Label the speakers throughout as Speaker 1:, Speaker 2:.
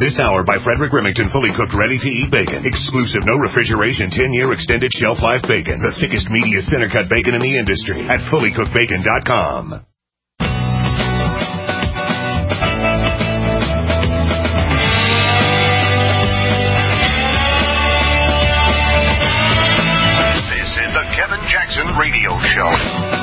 Speaker 1: This hour by Frederick Remington, fully cooked, ready-to-eat bacon. Exclusive, no refrigeration, 10-year extended shelf life bacon. The thickest, meatiest, center-cut bacon in the industry at fullycookedbacon.com. This is the Kevin Jackson Radio Show.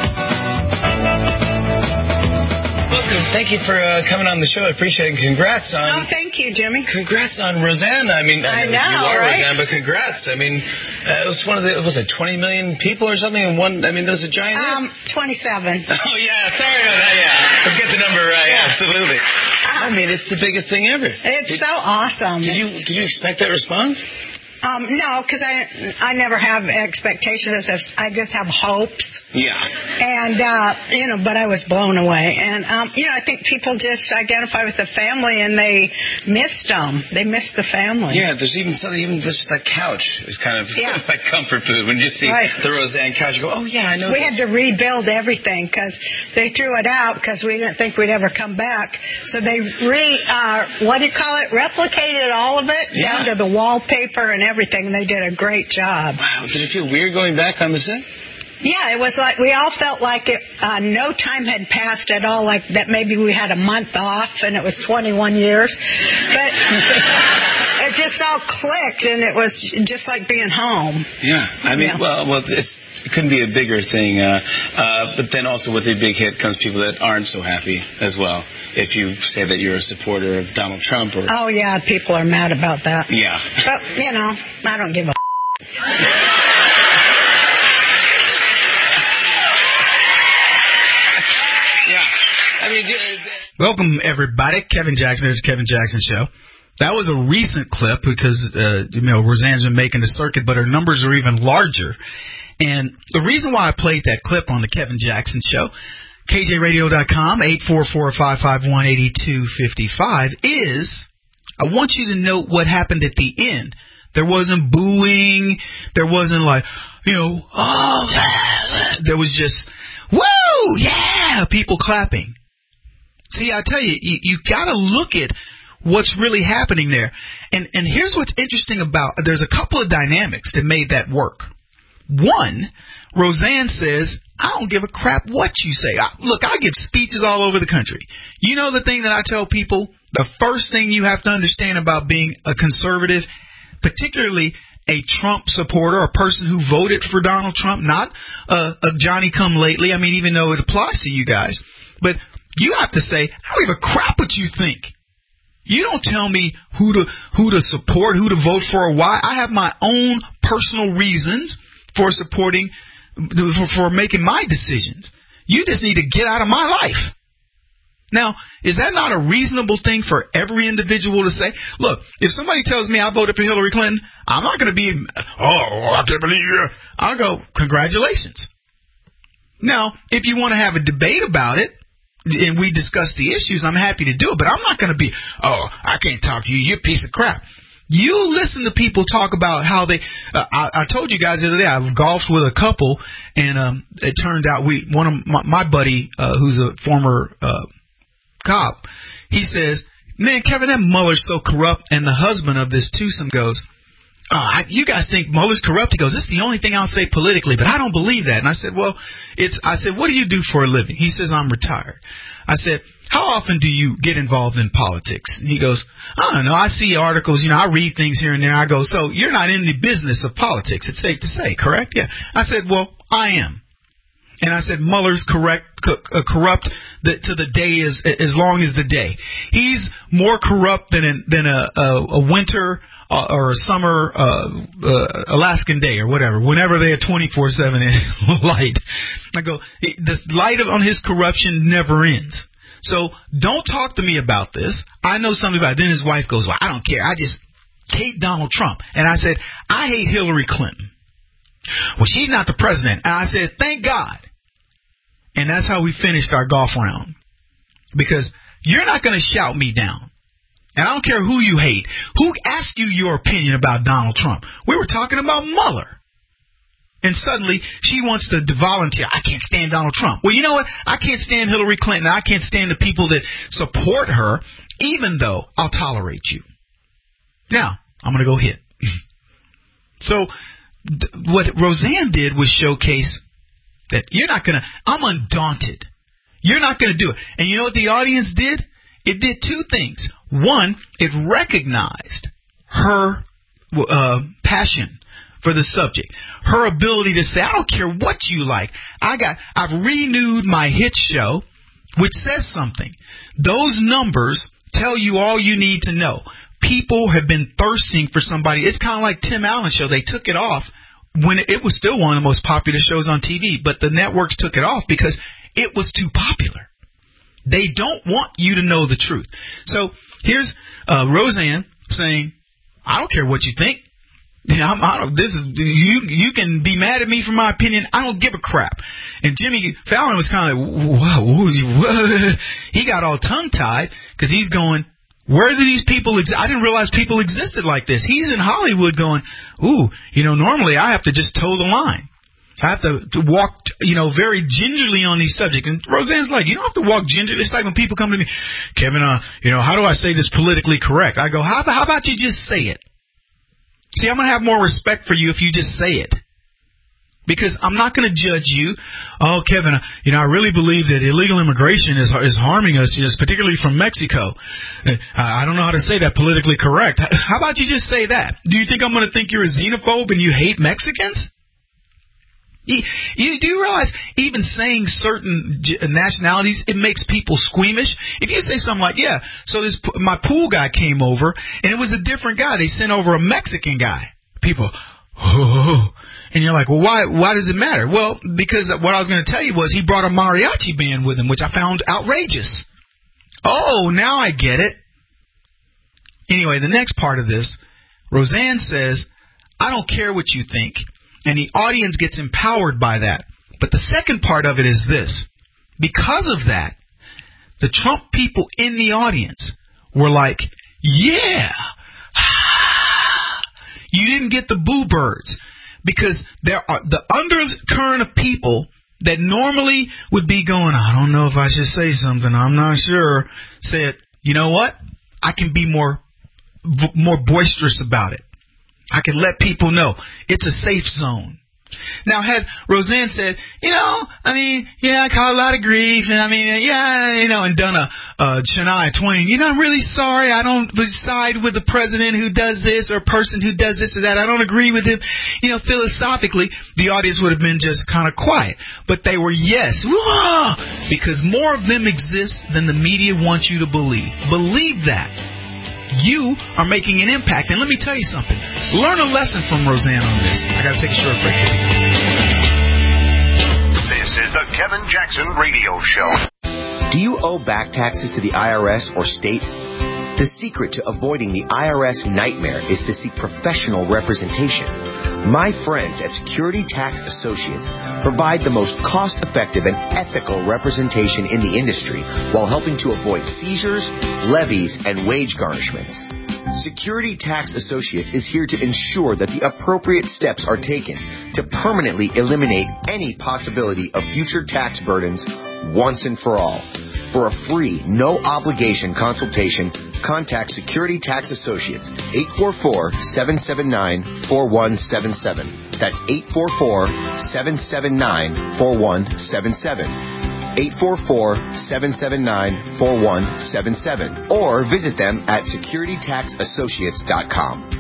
Speaker 2: Thank you for coming on the show. I appreciate it. Congrats on...
Speaker 3: Oh, thank you, Jimmy.
Speaker 2: Congrats on Roseanne. I mean, I know you are
Speaker 3: right?
Speaker 2: Roseanne, but congrats. I mean, it was one of the... Was it 20 million people or something? And one... I mean, there was a giant...
Speaker 3: 27.
Speaker 2: Oh, yeah. Sorry about that. Yeah. Let's get the number right. Yeah. Absolutely. I mean, it's the biggest thing ever.
Speaker 3: It's so awesome.
Speaker 2: Did you expect that response?
Speaker 3: No, because I never have expectations. I just have hopes.
Speaker 2: Yeah.
Speaker 3: And, but I was blown away. And, I think people just identify with the family and they missed them. They missed the family.
Speaker 2: Yeah, there's even something, just that couch is kind of like comfort food. When you just see the Roseanne couch, you go, oh, yeah, I know
Speaker 3: We had to rebuild everything because they threw it out because we didn't think we'd ever come back. So they replicated all of it down to the wallpaper and everything. They did a great job.
Speaker 2: Wow. Did it feel weird going back on the set?
Speaker 3: Yeah, it was like we all felt like no time had passed at all, like that maybe we had a month off and it was 21 years. But it just all clicked and it was just like being home.
Speaker 2: Yeah, I mean, well, it couldn't be a bigger thing. But then also with a big hit comes people that aren't so happy as well. If you say that you're a supporter of Donald Trump or...
Speaker 3: Oh, yeah, people are mad about that.
Speaker 2: Yeah.
Speaker 3: But, I don't give a
Speaker 4: Welcome, everybody. Kevin Jackson. There's the Kevin Jackson Show. That was a recent clip because, Roseanne's been making the circuit, but her numbers are even larger. And the reason why I played that clip on the Kevin Jackson Show, KJRadio.com, 844-551-8255, is I want you to note what happened at the end. There wasn't booing. There wasn't like, there was just, woo, yeah, people clapping. See, I tell you, you got to look at what's really happening there. And here's what's interesting about, there's a couple of dynamics that made that work. One, Roseanne says, I don't give a crap what you say. Look, I give speeches all over the country. You know the thing that I tell people? The first thing you have to understand about being a conservative, particularly a Trump supporter, a person who voted for Donald Trump, not a Johnny-come-lately. I mean, even though it applies to you guys. But you have to say, I don't give a crap what you think. You don't tell me who to support, who to vote for, or why. I have my own personal reasons for supporting, for making my decisions. You just need to get out of my life. Now, is that not a reasonable thing for every individual to say? Look, if somebody tells me I voted for Hillary Clinton, I'm not going to be, I can't believe you. I'll go, congratulations. Now, if you want to have a debate about it, and we discuss the issues, I'm happy to do it, but I'm not going to be, I can't talk to you, you're a piece of crap. You listen to people talk about how they, I told you guys the other day, I golfed with a couple, and it turned out one of my buddy, who's a former cop, he says, man, Kevin, that Mueller's so corrupt, and the husband of this twosome goes, you guys think Mueller's corrupt? He goes, this is the only thing I'll say politically, but I don't believe that. And I said, what do you do for a living? He says, I'm retired. I said, how often do you get involved in politics? And he goes, I don't know. I see articles, I read things here and there. I go, so you're not in the business of politics. It's safe to say, correct? Yeah. I said, well, I am. And I said, Mueller's corrupt to the day as long as the day. He's more corrupt than a winter or a summer Alaskan day or whatever, whenever they have 24/7 light. I go, the light on his corruption never ends. So don't talk to me about this. I know something about it. Then his wife goes, well, I don't care. I just hate Donald Trump. And I said, I hate Hillary Clinton. Well, she's not the president. And I said, thank God. And that's how we finished our golf round. Because you're not going to shout me down. And I don't care who you hate. Who asked you your opinion about Donald Trump? We were talking about Mueller. And suddenly she wants to volunteer. I can't stand Donald Trump. Well, you know what? I can't stand Hillary Clinton. I can't stand the people that support her, even though I'll tolerate you. Now, I'm going to go hit. So what Roseanne did was showcase that you're not going to, I'm undaunted. You're not going to do it. And you know what the audience did? It did two things. One, it recognized her passion for the subject, her ability to say, I don't care what you like. I've renewed my hit show, which says something. Those numbers tell you all you need to know. People have been thirsting for somebody. It's kind of like Tim Allen's show. They took it off when it was still one of the most popular shows on TV, but the networks took it off because it was too popular. They don't want you to know the truth. So here's Roseanne saying, I don't care what you think. You can be mad at me for my opinion. I don't give a crap. And Jimmy Fallon was kind of like, whoa. He got all tongue-tied because he's going, where do these people exist? I didn't realize people existed like this. He's in Hollywood going, normally I have to just toe the line. I have to walk, very gingerly on these subjects. And Roseanne's like, you don't have to walk gingerly. It's like when people come to me, Kevin, how do I say this politically correct? I go, how about you just say it? See, I'm going to have more respect for you if you just say it. Because I'm not going to judge you. Oh, Kevin, I really believe that illegal immigration is harming us, particularly from Mexico. I don't know how to say that politically correct. How about you just say that? Do you think I'm going to think you're a xenophobe and you hate Mexicans? Do you realize even saying certain nationalities, it makes people squeamish? If you say something like, my pool guy came over, and it was a different guy. They sent over a Mexican guy. People, and you're like, well, why does it matter? Well, because what I was going to tell you was he brought a mariachi band with him, which I found outrageous. Oh, now I get it. Anyway, the next part of this, Roseanne says, I don't care what you think. And the audience gets empowered by that. But the second part of it is this. Because of that, the Trump people in the audience were like, yeah. You didn't get the boo birds. Because there are the undercurrent of people that normally would be going, I don't know if I should say something, I'm not sure, said, you know what? I can be more boisterous about it. I can let people know it's a safe zone. Now, had Roseanne said, I caught a lot of grief, and and done a Shania Twain, I'm really sorry, I don't side with the president who does this or person who does this or that, I don't agree with him, philosophically, the audience would have been just kind of quiet. But they were, yes, because more of them exist than the media wants you to believe. Believe that. You are making an impact. And let me tell you something. Learn a lesson from Roseanne on this. I got to take a short break.
Speaker 1: This is the Kevin Jackson Radio Show.
Speaker 5: Do you owe back taxes to the IRS or state? The secret to avoiding the IRS nightmare is to seek professional representation. My friends at Security Tax Associates provide the most cost-effective and ethical representation in the industry while helping to avoid seizures, levies, and wage garnishments. Security Tax Associates is here to ensure that the appropriate steps are taken to permanently eliminate any possibility of future tax burdens once and for all. For a free, no-obligation consultation, contact Security Tax Associates, 844-779-4177. That's 844-779-4177. 844-779-4177. Or visit them at securitytaxassociates.com.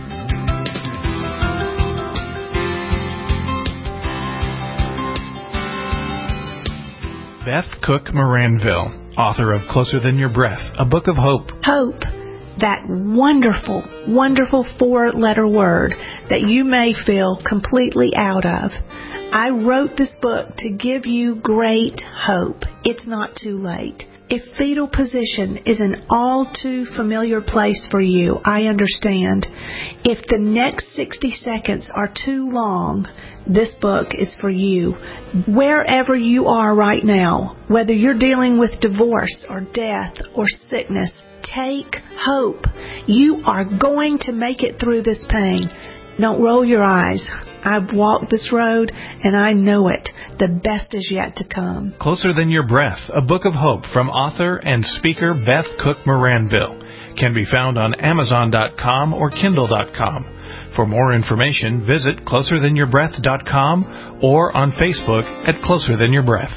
Speaker 6: Beth Cook Moranville, author of Closer Than Your Breath, a book of hope.
Speaker 7: Hope, that wonderful, wonderful four-letter word that you may feel completely out of. I wrote this book to give you great hope. It's not too late. If fetal position is an all too familiar place for you, I understand. If the next 60 seconds are too long, this book is for you. Wherever you are right now, whether you're dealing with divorce or death or sickness, take hope. You are going to make it through this pain. Don't roll your eyes. I've walked this road, and I know it. The best is yet to come.
Speaker 6: Closer Than Your Breath, a book of hope from author and speaker Beth Cook Moranville. can be found on Amazon.com or Kindle.com. For more information, visit closerthanyourbreath.com or on Facebook at Closer Than Your Breath.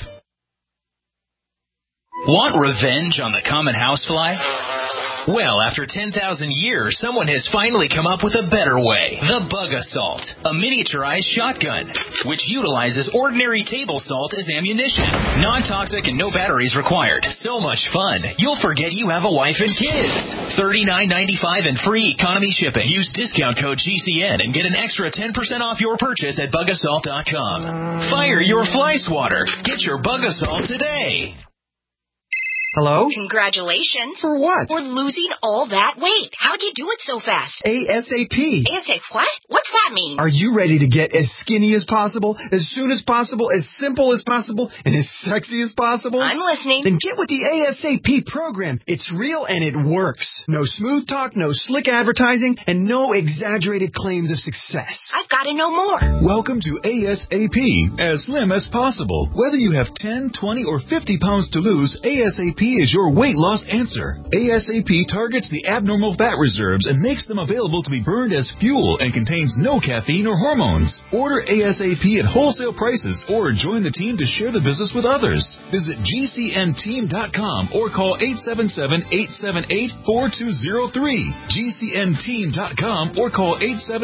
Speaker 8: Want revenge on the common housefly? Well, after 10,000 years, someone has finally come up with a better way. The Bug Assault, a miniaturized shotgun, which utilizes ordinary table salt as ammunition. Non-toxic and no batteries required. So much fun, you'll forget you have a wife and kids. $39.95 and free economy shipping. Use discount code GCN and get an extra 10% off your purchase at bugassault.com. Fire your fly swatter. Get your Bug Assault today.
Speaker 9: Hello?
Speaker 10: Congratulations.
Speaker 9: For what?
Speaker 10: For losing all that weight. How'd you do it so fast?
Speaker 9: ASAP.
Speaker 10: ASAP what? What's that mean?
Speaker 9: Are you ready to get as skinny as possible, as soon as possible, as simple as possible, and as sexy as possible?
Speaker 10: I'm listening.
Speaker 9: Then get with the ASAP program. It's real and it works. No smooth talk, no slick advertising, and no exaggerated claims of success.
Speaker 10: I've got to know more.
Speaker 11: Welcome to ASAP, as slim as possible. Whether you have 10, 20, or 50 pounds to lose, ASAP is your weight loss answer. ASAP targets the abnormal fat reserves and makes them available to be burned as fuel and contains no caffeine or hormones. Order ASAP at wholesale prices or join the team to share the business with others. Visit GCNteam.com or call 877-878-4203. GCNteam.com or call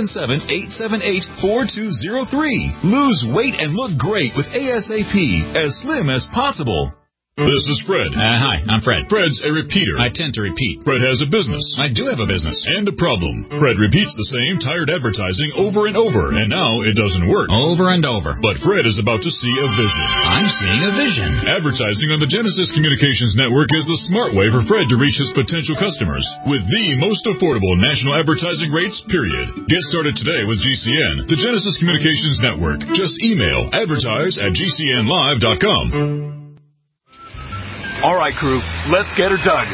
Speaker 11: 877-878-4203. Lose weight and look great with ASAP, as slim as possible.
Speaker 12: This is Fred.
Speaker 13: Hi, I'm Fred.
Speaker 12: Fred's a repeater.
Speaker 13: I tend to repeat.
Speaker 12: Fred has a business.
Speaker 13: I do have a business.
Speaker 12: And a problem. Fred repeats the same tired advertising over and over, and now it doesn't work.
Speaker 13: Over and over.
Speaker 12: But Fred is about to see a vision.
Speaker 13: I'm seeing a vision.
Speaker 12: Advertising on the Genesis Communications Network is the smart way for Fred to reach his potential customers with the most affordable national advertising rates, period. Get started today with GCN, the Genesis Communications Network. Just email advertise@gcnlive.com.
Speaker 14: All right, crew, let's get her dug.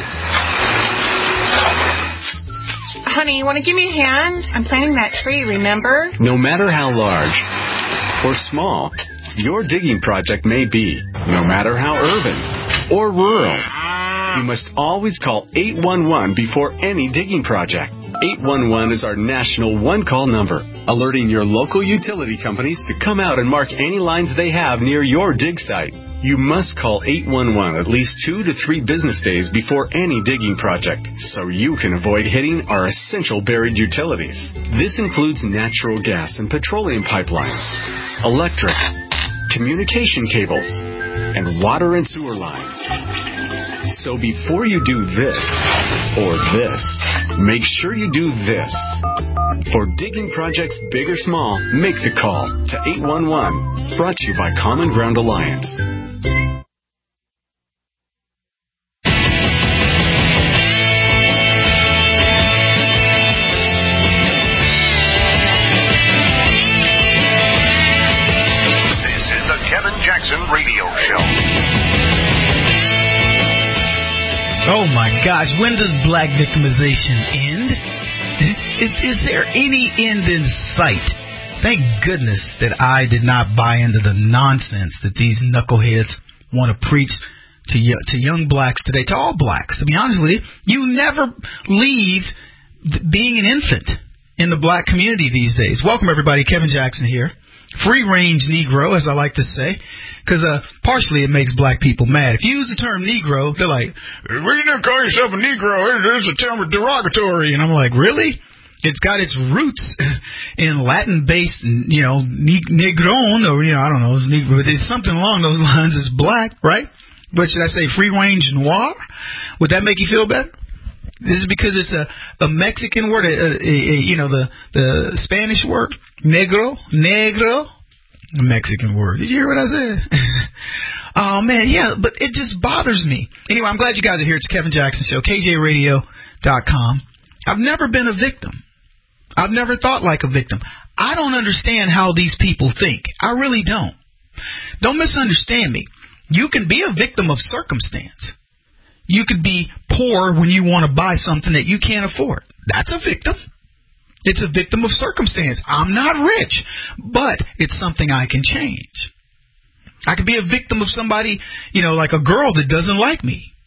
Speaker 15: Honey, you want to give me a hand? I'm planting that tree, remember?
Speaker 16: No matter how large or small your digging project may be, no matter how urban or rural, you must always call 811 before any digging project. 811 is our national one-call number, alerting your local utility companies to come out and mark any lines they have near your dig site. You must call 811 at least 2 to 3 business days before any digging project, so you can avoid hitting our essential buried utilities. This includes natural gas and petroleum pipelines, electric, communication cables, and water and sewer lines. So before you do this or this, make sure you do this. For digging projects big or small, make the call to 811. Brought to you by Common Ground Alliance.
Speaker 1: This is the Kevin Jackson Radio Show.
Speaker 4: Oh my gosh, when does black victimization end? Is there any end in sight? Thank goodness that I did not buy into the nonsense that these knuckleheads want to preach to young blacks today, to all blacks. To be honest with you, you never leave being an infant in the black community these days. Welcome, everybody. Kevin Jackson here. Free-range Negro, as I like to say, because partially it makes black people mad. If you use the term Negro, they're like, "Well, you don't call yourself a Negro. It's a term derogatory." And I'm like, really? It's got its roots in Latin-based, negron, or, I don't know, it's something along those lines. It's black, right? But should I say free-range noir? Would that make you feel better? This is because it's a Mexican word, the Spanish word, negro, a Mexican word. Did you hear what I said? Oh, man, yeah, but it just bothers me. Anyway, I'm glad you guys are here. It's Kevin Jackson Show, KJRadio.com. I've never been a victim. I've never thought like a victim. I don't understand how these people think. I really don't. Don't misunderstand me. You can be a victim of circumstance. You could be poor when you want to buy something that you can't afford. That's a victim. It's a victim of circumstance. I'm not rich, but it's something I can change. I could be a victim of somebody, like a girl that doesn't like me.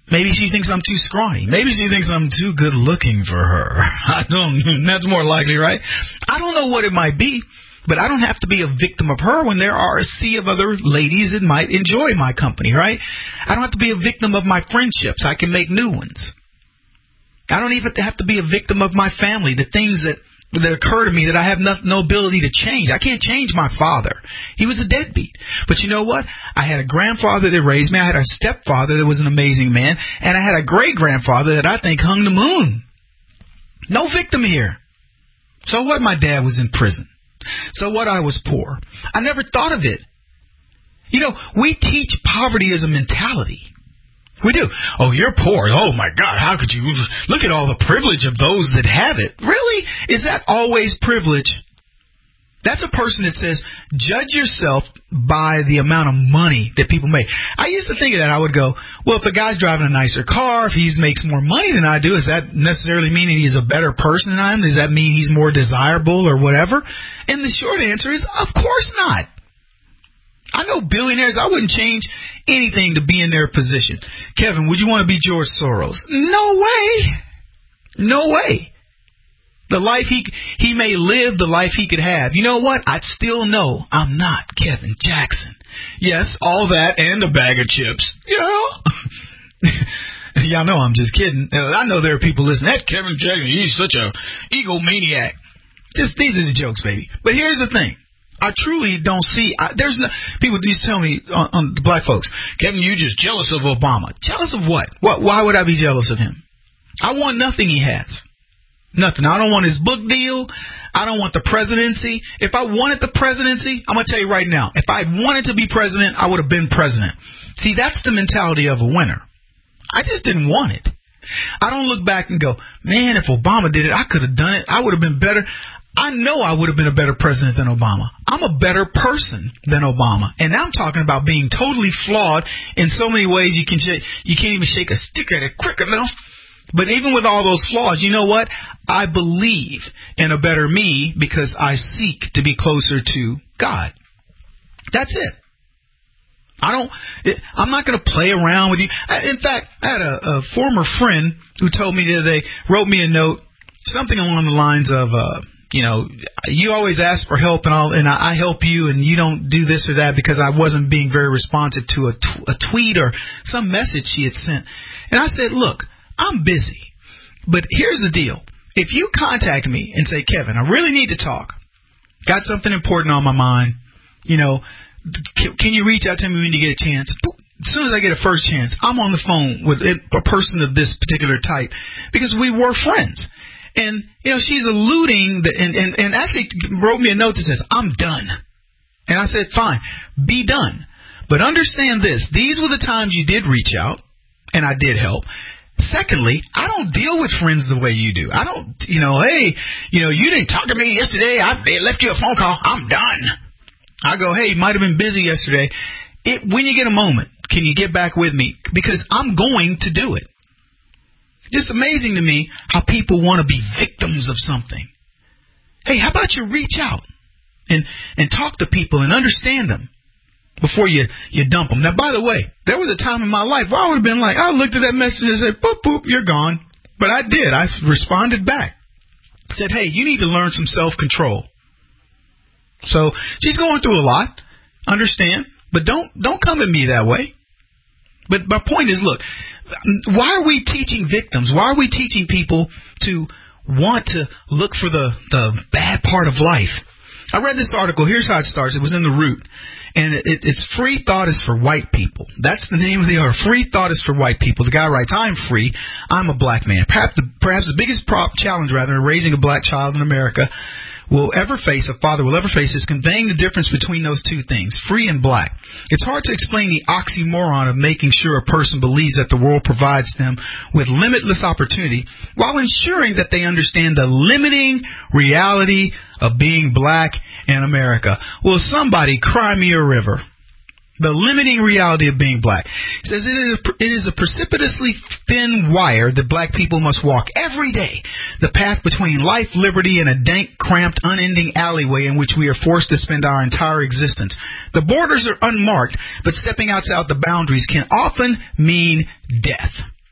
Speaker 4: Maybe she thinks I'm too scrawny. Maybe she thinks I'm too good looking for her. I don't. That's more likely, right? I don't know what it might be, but I don't have to be a victim of her when there are a sea of other ladies that might enjoy my company, right? I don't have to be a victim of my friendships. I can make new ones. I don't even have to be a victim of my family, the things that occur to me that I have no ability to change. I can't change my father. He was a deadbeat. But you know what? I had a grandfather that raised me. I had a stepfather that was an amazing man. And I had a great-grandfather that I think hung the moon. No victim here. So what? My dad was in prison. So what? I was poor. I never thought of it. You know, we teach poverty as a mentality. We do. Oh, you're poor. Oh, my God. How could you? Look at all the privilege of those that have it. Really? Is that always privilege? That's a person that says, judge yourself by the amount of money that people make. I used to think of that. I would go, well, if the guy's driving a nicer car, if he makes more money than I do, does that necessarily mean that he's a better person than I am? Does that mean he's more desirable or whatever? And the short answer is, of course not. I know billionaires. I wouldn't change anything to be in their position. Kevin, would you want to be George Soros? No way. No way. The life he may live, the life he could have. You know what? I'd still know I'm not Kevin Jackson. Yes, all that and a bag of chips. Yeah. Y'all know I'm just kidding. I know there are people listening. That Kevin Jackson, he's such a egomaniac. These are the jokes, baby. But here's the thing. I truly don't see. People used to tell me on the black folks, Kevin, you just jealous of Obama. Jealous of what? Why would I be jealous of him? I want nothing he has. Nothing. I don't want his book deal. I don't want the presidency. If I wanted the presidency, I'm going to tell you right now, if I wanted to be president, I would have been president. See, that's the mentality of a winner. I just didn't want it. I don't look back and go, man, if Obama did it, I could have done it. I would have been better. I know I would have been a better president than Obama. I'm a better person than Obama. And now I'm talking about being totally flawed in so many ways you can't even shake a stick at it quick enough. But even with all those flaws, you know what? I believe in a better me because I seek to be closer to God. That's it. I'm not going to play around with you. In fact, I had a former friend who told me the other day, wrote me a note, something along the lines of, you always ask for help and I help you and you don't do this or that because I wasn't being very responsive to a tweet or some message she had sent. And I said, look, I'm busy, but here's the deal. If you contact me and say, Kevin, I really need to talk, got something important on my mind, can you reach out to me when you get a chance? As soon as I get a first chance, I'm on the phone with a person of this particular type because we were friends. And, she's alluding and actually wrote me a note that says, I'm done. And I said, fine, be done. But understand this. These were the times you did reach out, and I did help. Secondly, I don't deal with friends the way you do. I don't, hey, you didn't talk to me yesterday. I left you a phone call. I'm done. I go, hey, you might have been busy yesterday. When you get a moment, can you get back with me? Because I'm going to do it. Just amazing to me how people want to be victims of something. Hey, how about you reach out and talk to people and understand them before you dump them? Now, by the way, there was a time in my life where I would have been like, I looked at that message and said, boop, boop, you're gone. But I did. I responded back. Said, hey, you need to learn some self-control. So she's going through a lot. Understand. But don't come at me that way. But my point is, look, why are we teaching victims? Why are we teaching people to want to look for the bad part of life? I read this article. Here's how it starts. It was in The Root. And it's Free Thought is for White People. That's the name of the article. Free Thought is for White People. The guy writes, I'm free. I'm a black man. Perhaps the biggest challenge, in raising a black child in America a father will ever face is conveying the difference between those two things, free and black. It's hard to explain the oxymoron of making sure a person believes that the world provides them with limitless opportunity while ensuring that they understand the limiting reality of being black in America. Will somebody cry me a river? The limiting reality of being black. It says it is a precipitously thin wire that black people must walk every day. The path between life, liberty, and a dank, cramped, unending alleyway in which we are forced to spend our entire existence. The borders are unmarked, but stepping outside the boundaries can often mean death.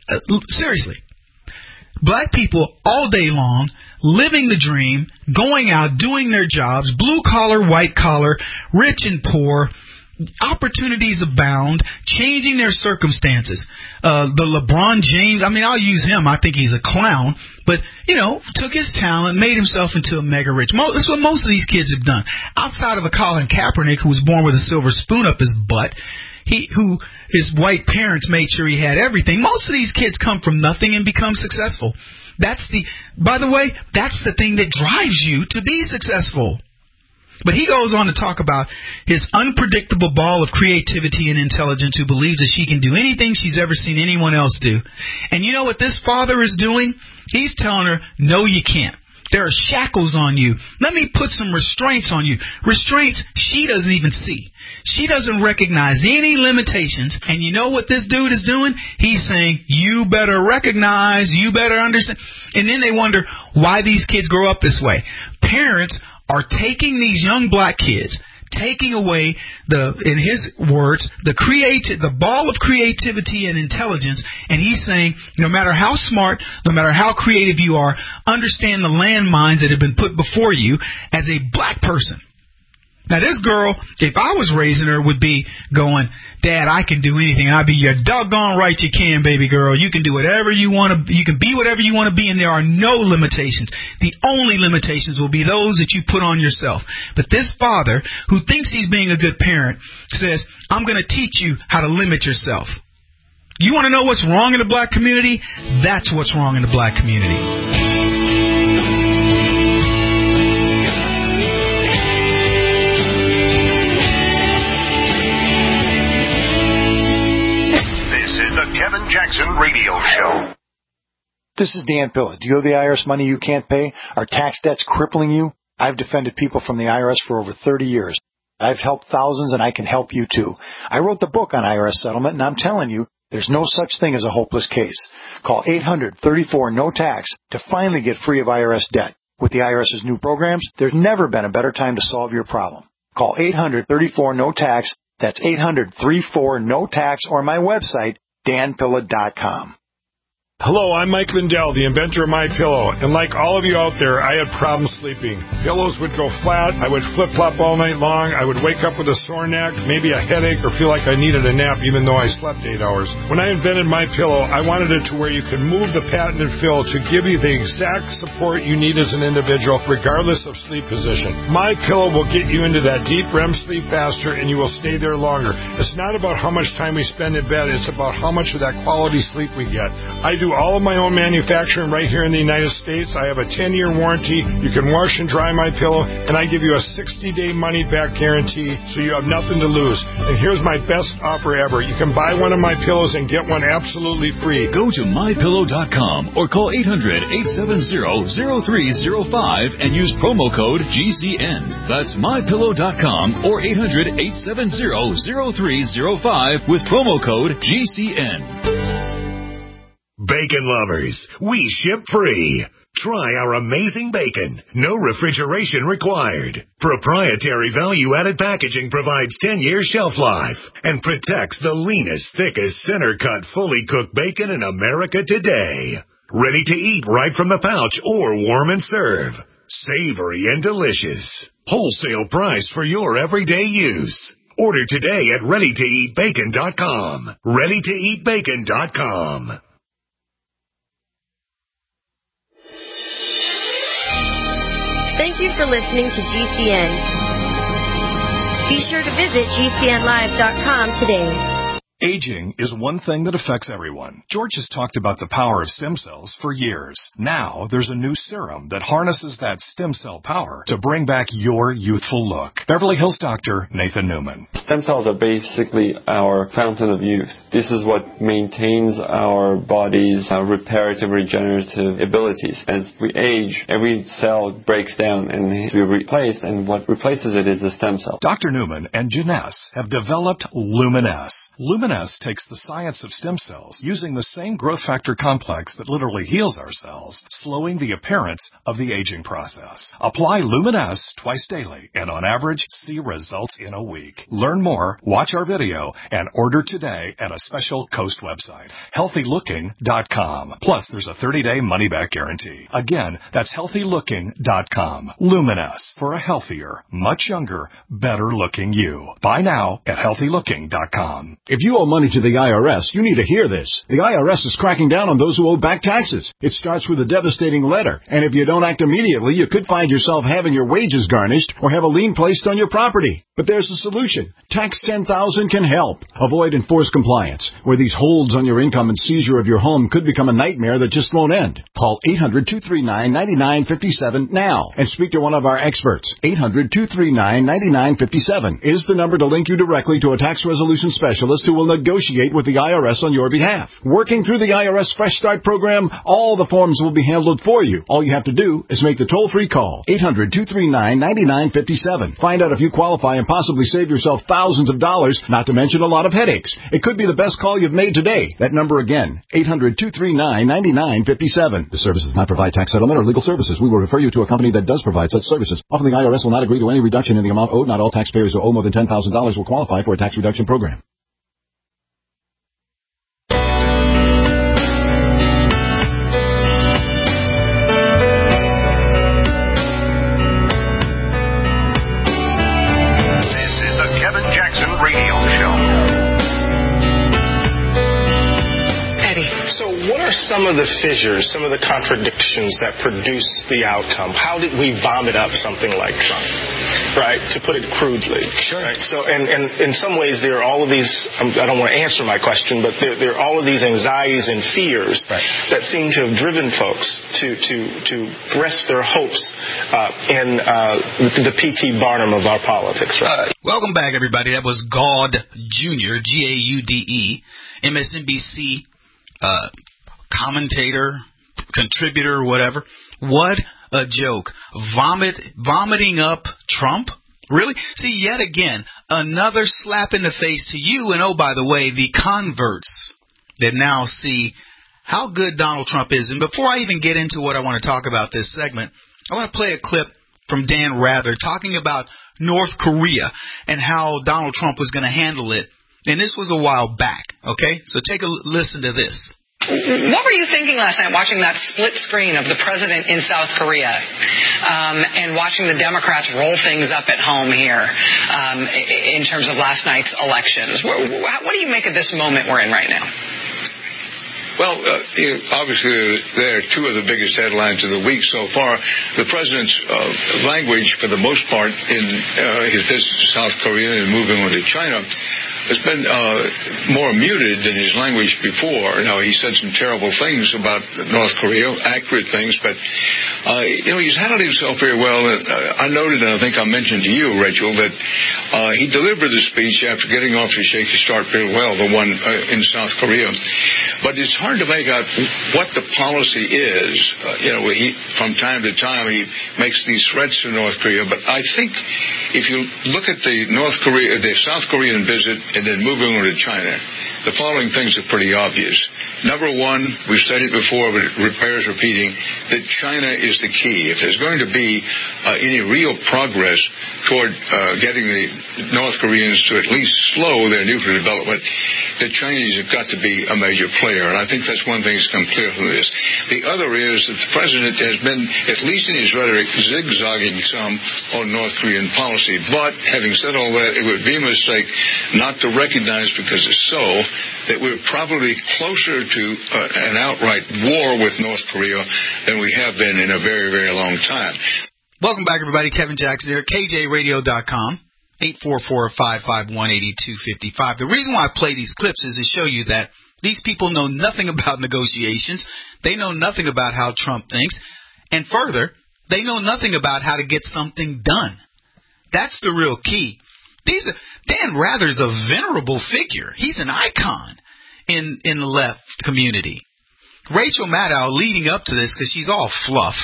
Speaker 4: Seriously. Black people all day long, living the dream, going out, doing their jobs, blue collar, white collar, rich and poor, opportunities abound, changing their circumstances. The LeBron James, I'll use him. I think he's a clown, but, took his talent, made himself into a mega rich. That's what most of these kids have done. Outside of a Colin Kaepernick who was born with a silver spoon up his butt, who his white parents made sure he had everything. Most of these kids come from nothing and become successful. By the way, that's the thing that drives you to be successful. But he goes on to talk about his unpredictable ball of creativity and intelligence who believes that she can do anything she's ever seen anyone else do. And you know what this father is doing? He's telling her, no, you can't. There are shackles on you. Let me put some restraints on you. Restraints she doesn't even see. She doesn't recognize any limitations. And you know what this dude is doing? He's saying, you better recognize, you better understand. And then they wonder why these kids grow up this way. Parents are taking these young black kids, taking away in his words, the ball of creativity and intelligence, and he's saying, no matter how smart, no matter how creative you are, understand the landmines that have been put before you as a black person. Now, this girl, if I was raising her, would be going, Dad, I can do anything. I'd be, you're doggone right you can, baby girl. You can do whatever you want to. You can be whatever you want to be, and there are no limitations. The only limitations will be those that you put on yourself. But this father, who thinks he's being a good parent, says, I'm going to teach you how to limit yourself. You want to know what's wrong in the black community? That's what's wrong in the black community.
Speaker 1: Kevin Jackson Radio Show.
Speaker 17: This is Dan Pilla. Do you owe the IRS money you can't pay? Are tax debts crippling you? I've defended people from the IRS for over 30 years. I've helped thousands, and I can help you too. I wrote the book on IRS settlement, and I'm telling you, there's no such thing as a hopeless case. Call 800-34-NO-TAX to finally get free of IRS debt. With the IRS's new programs, there's never been a better time to solve your problem. Call 800-34-NO-TAX. That's 800-34-NO-TAX, or my website, danpilla.com.
Speaker 18: Hello, I'm Mike Lindell, the inventor of MyPillow, and like all of you out there, I had problems sleeping. Pillows would go flat, I would flip-flop all night long, I would wake up with a sore neck, maybe a headache, or feel like I needed a nap even though I slept 8 hours. When I invented MyPillow, I wanted it to where you can move the patented fill to give you the exact support you need as an individual, regardless of sleep position. MyPillow will get you into that deep REM sleep faster, and you will stay there longer. It's not about how much time we spend in bed, it's about how much of that quality sleep we get. I do all of my own manufacturing right here in the United States. I have a 10-year warranty. You can wash and dry my pillow, and I give you a 60-day money-back guarantee, so you have nothing to lose. And here's my best offer ever. You can buy one of my pillows and get one absolutely free.
Speaker 11: Go to MyPillow.com or call 800-870-0305 and use promo code GCN. That's MyPillow.com or 800-870-0305 with promo code GCN.
Speaker 1: Bacon lovers, we ship free. Try our amazing bacon. No refrigeration required. Proprietary value-added packaging provides 10-year shelf life and protects the leanest, thickest, center-cut, fully cooked bacon in America today. Ready to eat right from the pouch or warm and serve. Savory and delicious. Wholesale price for your everyday use. Order today at ReadyToEatBacon.com. ReadyToEatBacon.com.
Speaker 19: Thank you for listening to GCN. Be sure to visit GCNlive.com today.
Speaker 20: Aging is one thing that affects everyone. George has talked about the power of stem cells for years. Now, there's a new serum that harnesses that stem cell power to bring back your youthful look. Beverly Hills doctor Nathan Newman.
Speaker 21: Stem cells are basically our fountain of youth. This is what maintains our body's reparative, regenerative abilities. As we age, every cell breaks down and needs to be replaced, and what replaces it is the stem cell.
Speaker 20: Dr. Newman and Janess have developed Luminesce. Luminesce Luminesce takes the science of stem cells using the same growth factor complex that literally heals our cells, slowing the appearance of the aging process. Apply Luminesce twice daily and on average see results in a week. Learn more, watch our video, and order today at a special Coast website, healthylooking.com. Plus, there's a 30-day money-back guarantee. Again, that's healthylooking.com. Luminesce, for a healthier, much younger, better-looking you. Buy now at healthylooking.com.
Speaker 2: If you owe money to the IRS, you need to hear this. The IRS is cracking down on those who owe back taxes. It starts with a devastating letter, and if you don't act immediately, you could find yourself having your wages garnished or have a lien placed on your property. But there's a solution. Tax 10,000 can help. Avoid enforced compliance, where these holds on your income and seizure of your home could become a nightmare that just won't end. Call 800-239-9957 now and speak to one of our experts. 800-239-9957 is the number to link you directly to a tax resolution specialist who will negotiate with the IRS on your behalf. Working through the IRS Fresh Start program, all the forms will be handled for you. All you have to do is make the toll-free call. 800-239-9957. Find out if you qualify and possibly save yourself thousands of dollars, not to mention a lot of headaches. It could be the best call you've made today. That number again, 800-239-9957. The service does not provide tax settlement or legal services. We will refer you to a company that does provide such services. Often the IRS will not agree to any reduction in the amount owed. Not all taxpayers who owe more than $10,000 will qualify for a tax reduction program.
Speaker 22: Some of the fissures, some of the contradictions that produce the outcome. How did we vomit up something like Trump, right? To put it crudely. Sure. Right? So, and in some ways, there are all of these, I don't want to answer my question, but there are all of these anxieties and fears that seem to have driven folks to rest their hopes in the P.T. Barnum of our politics, right?
Speaker 4: Welcome back, everybody. That was Gaude Jr., G-A-U-D-E, MSNBC commentator, contributor, whatever. What a joke. Vomiting up Trump? Really? See, yet again, another slap in the face to you. And oh, by the way, the converts that now see how good Donald Trump is. And before I even get into what I want to talk about this segment, I want to play a clip from Dan Rather talking about North Korea and how Donald Trump was going to handle it. And this was a while back, okay? So take a listen to this.
Speaker 23: What were you thinking last night watching that split screen of the president in South Korea and watching the Democrats roll things up at home here in terms of last night's elections? What do you make of this moment we're in right now?
Speaker 24: Well, obviously, there are two of the biggest headlines of the week so far. The president's language, for the most part, in his visit to South Korea and moving on to China, has been more muted than his language before. Now, he said some terrible things about North Korea, accurate things, but, he's handled himself very well. I noted, and I think I mentioned to you, Rachel, that he delivered the speech after getting off to shaky start very well, the one in South Korea. But it's hard to make out what the policy is. From time to time, he makes these threats to North Korea, but I think if you look at the South Korean visit and then moving on to China, the following things are pretty obvious. Number one, we've said it before, but it bears repeating, that China is the key. If there's going to be any real progress toward getting the North Koreans to at least slow their nuclear development, the Chinese have got to be a major player. And I think that's one thing that's come clear from this. The other is that the president has been, at least in his rhetoric, zigzagging some on North Korean policy. But having said all that, it would be a mistake not to recognize, because it's so, that we're probably closer to an outright war with North Korea than we have been in a very, very long time.
Speaker 4: Welcome back, everybody. Kevin Jackson here at KJRadio.com, 844-551-8255. The reason why I play these clips is to show you that these people know nothing about negotiations. They know nothing about how Trump thinks. And further, they know nothing about how to get something done. That's the real key. Dan Rather's a venerable figure. He's an icon in the left community. Rachel Maddow leading up to this, because she's all fluff,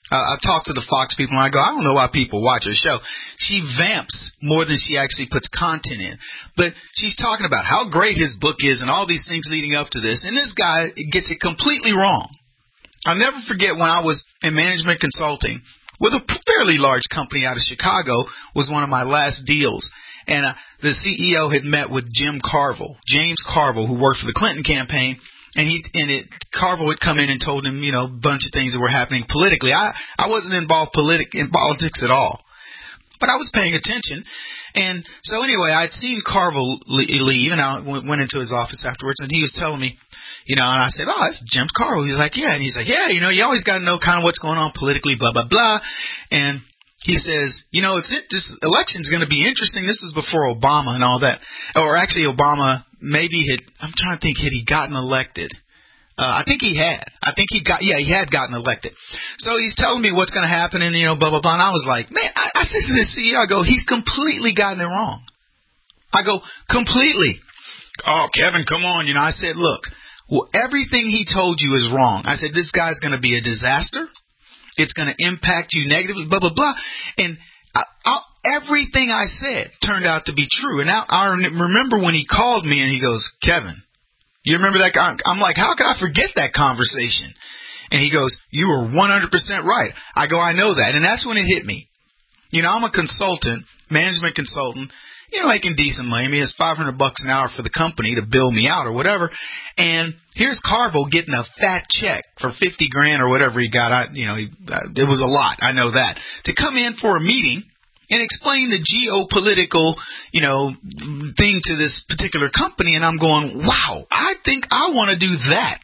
Speaker 4: I talk to the Fox people, and I go, I don't know why people watch her show. She vamps more than she actually puts content in. But she's talking about how great his book is and all these things leading up to this, and this guy gets it completely wrong. I'll never forget when I was in management consulting with a fairly large company out of Chicago, was one of my last deals. And the CEO had met with James Carville, who worked for the Clinton campaign. And Carville had come in and told him, a bunch of things that were happening politically. I wasn't involved in politics at all, but I was paying attention. And so anyway, I'd seen Carville leave, and I went into his office afterwards, and he was telling me, and I said, oh, that's James Carville. He was like, yeah. And he's like, yeah, you always got to know kind of what's going on politically, blah, blah, blah. And he says, this election's going to be interesting. This was before Obama and all that. Or actually, Obama I'm trying to think, had he gotten elected? I think he had. He had gotten elected. So he's telling me what's going to happen and, blah, blah, blah. And I was like, man, I said to the CEO, I go, he's completely gotten it wrong. I go, completely. Oh, Kevin, come on. I said, look, everything he told you is wrong. I said, this guy's going to be a disaster. It's going to impact you negatively, blah, blah, blah. And everything I said turned out to be true. And now I remember when he called me and he goes, Kevin, you remember that? I'm like, how could I forget that conversation? And he goes, you were 100% right. I go, I know that. And that's when it hit me. I'm a consultant, management consultant, making decent money. I mean, it's $500 an hour for the company to bill me out or whatever. And here's Carville getting a fat check for $50,000 or whatever he got. It was a lot. I know that, to come in for a meeting and explain the geopolitical, thing to this particular company. And I'm going, wow, I think I want to do that.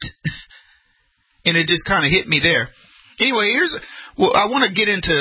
Speaker 4: And it just kind of hit me there. Anyway, I want to get into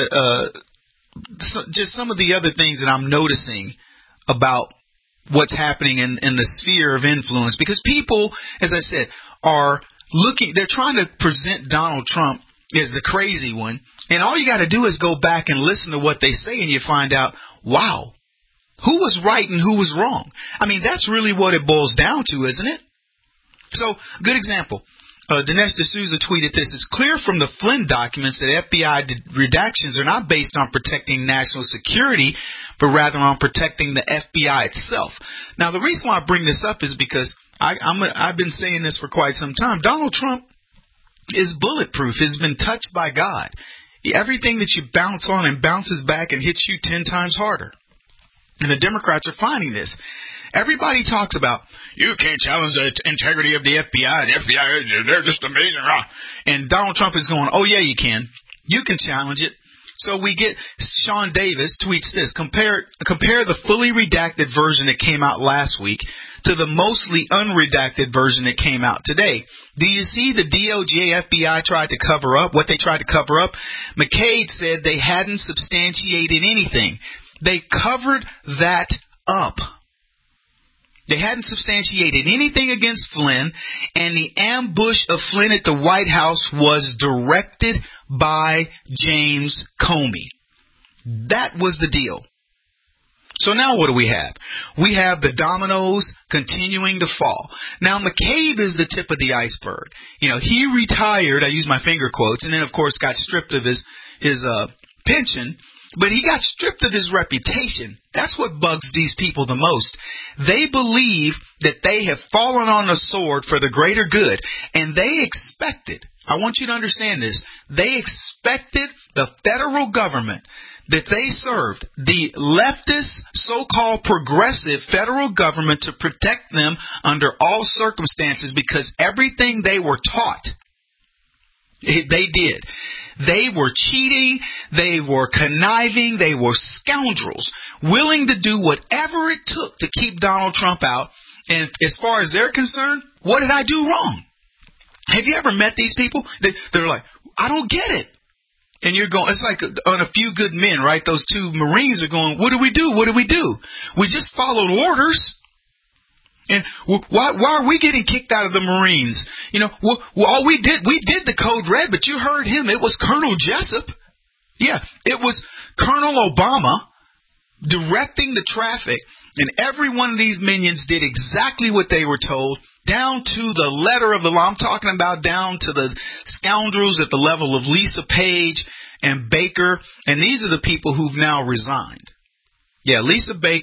Speaker 4: just some of the other things that I'm noticing about what's happening in the sphere of influence. Because people, as I said, they're trying to present Donald Trump as the crazy one. And all you got to do is go back and listen to what they say, and you find out, wow, who was right and who was wrong. I mean, that's really what it boils down to, isn't it? So, good example. Dinesh D'Souza tweeted this. It's clear from the Flynn documents that FBI redactions are not based on protecting national security, but rather on protecting the FBI itself. Now, the reason why I bring this up is because I've been saying this for quite some time. Donald Trump is bulletproof. Has been touched by God. Everything that you bounce on and bounces back and hits you 10 times harder. And the Democrats are finding this. Everybody talks about, you can't challenge the integrity of the FBI. The FBI, they're just amazing. And Donald Trump is going, oh, yeah, you can. You can challenge it. So we get Sean Davis tweets this. Compare the fully redacted version that came out last week to the mostly unredacted version that came out today. Do you see the DOJ, FBI tried to cover up? What they tried to cover up? McCabe said they hadn't substantiated anything. They covered that up. They hadn't substantiated anything against Flynn, and the ambush of Flynn at the White House was directed by James Comey. That was the deal. So now what do we have? We have the dominoes continuing to fall. Now, McCabe is the tip of the iceberg. He retired, I use my finger quotes, and then, of course, got stripped of his pension. But he got stripped of his reputation. That's what bugs these people the most. They believe that they have fallen on the sword for the greater good. And they expected, I want you to understand this, they expected the federal government that they served, the leftist, so-called progressive federal government, to protect them under all circumstances, because everything they were taught, they did. They were cheating, they were conniving, they were scoundrels, willing to do whatever it took to keep Donald Trump out. And as far as they're concerned, what did I do wrong? Have you ever met these people? They're like, I don't get it. And you're going, it's like on A Few Good Men, right? Those two Marines are going, what do we do? What do we do? We just followed orders. And why are we getting kicked out of the Marines? All we did the code red, but you heard him. It was Colonel Jessup. Yeah, it was Colonel Obama directing the traffic. And every one of these minions did exactly what they were told, down to the letter of the law. I'm talking about down to the scoundrels at the level of Lisa Page and Baker, and these are the people who've now resigned. Yeah, Lisa Page